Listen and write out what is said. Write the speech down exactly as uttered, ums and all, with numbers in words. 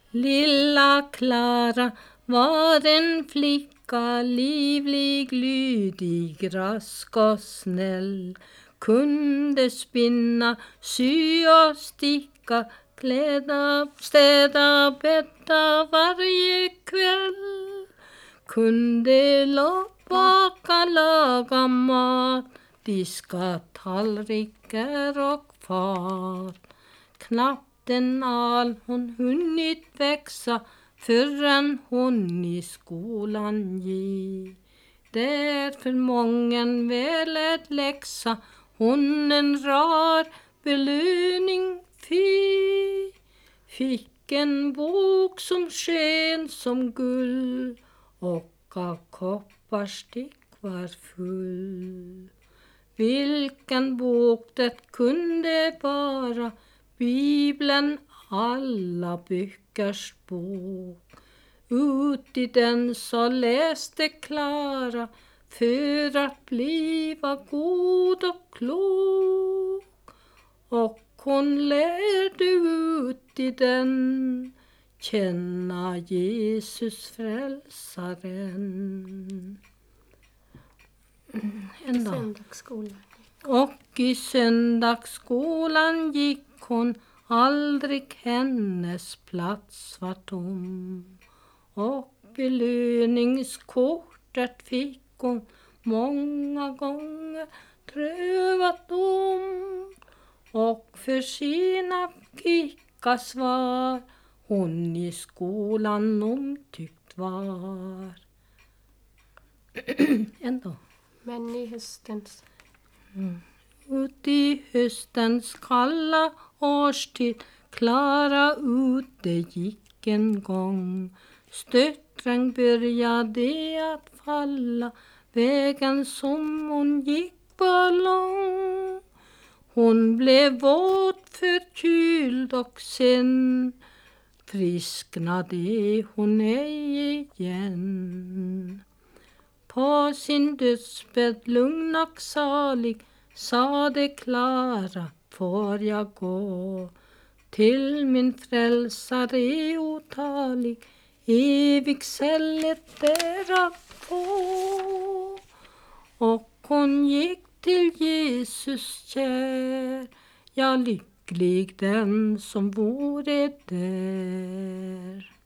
Lilla Klara var en flicka, livlig, lydig, rask och snäll. Kunde spinna, sy och sticka, kläda, städa, bädda varje kväll. Kunde la- baka, laga mat, diska tallrikar och fat. Knappt en al hon hunnit växa förrän hon i skolan gick. Därför mången väl ett läxa hon en rar belöning fick. Fick en bok som sken som guld och av kopparstick var full. Vilken bok det kunde vara, Bibeln, alla böckers bok. Ut i den så läste Klara för att bliva god och klok. Och hon lärde ut i den känna Jesus frälsaren. En dag. Söndagsskolan. Och i söndagsskolan gick hon, aldrig hennes plats var tom. Och belöningskortet fick hon många gånger prövat om. Och för sina kvicka svar hon i skolan omtyckt var. Ändå. Men i höstens... Mm. Ut i höstens kalla årstid, Klara ute gick en gång. Stöttregn började att falla, vägen som hon gick var lång. Hon blev våt, förkyld och sen frisknade hon ej igen. På sin dödsbädd lugn och salig sade Klara, får jag gå till min frälsare otalig, evig sället där att få. Och hon gick till Jesus kär, ja, lycklig den som vore där.